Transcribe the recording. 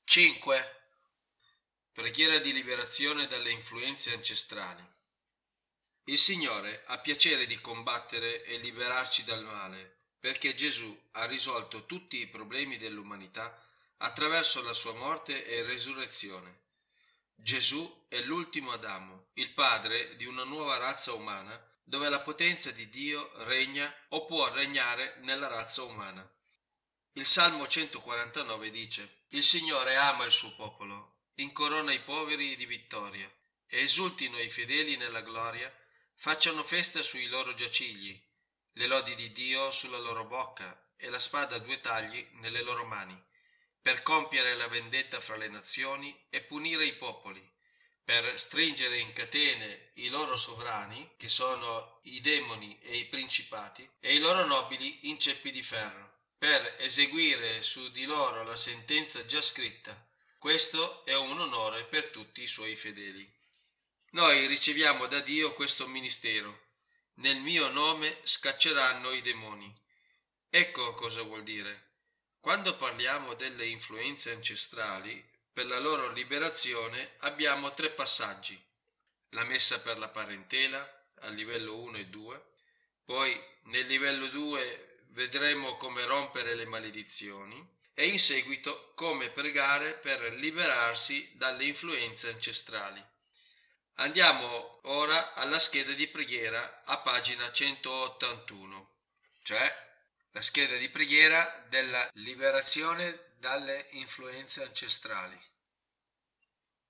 5. Preghiera di liberazione dalle influenze ancestrali. Il Signore ha piacere di combattere e liberarci dal male, perché Gesù ha risolto tutti i problemi dell'umanità attraverso la sua morte e resurrezione. Gesù è l'ultimo Adamo, il padre di una nuova razza umana, dove la potenza di Dio regna o può regnare nella razza umana. Il Salmo 149 dice: Il Signore ama il suo popolo, incorona i poveri di vittoria, e esultino i fedeli nella gloria, facciano festa sui loro giacigli, le lodi di Dio sulla loro bocca e la spada a due tagli nelle loro mani, per compiere la vendetta fra le nazioni e punire i popoli, per stringere in catene i loro sovrani, che sono i demoni e i principati, e i loro nobili in ceppi di ferro, per eseguire su di loro la sentenza già scritta. Questo è un onore per tutti i suoi fedeli. Noi riceviamo da Dio questo ministero. Nel mio nome scacceranno i demoni. Ecco cosa vuol dire. Quando parliamo delle influenze ancestrali, per la loro liberazione abbiamo 3 passaggi. La messa per la parentela al livello 1 e 2, poi nel livello 2 vedremo come rompere le maledizioni e in seguito come pregare per liberarsi dalle influenze ancestrali. Andiamo ora alla scheda di preghiera a pagina 181, cioè la scheda di preghiera della liberazione dalle influenze ancestrali.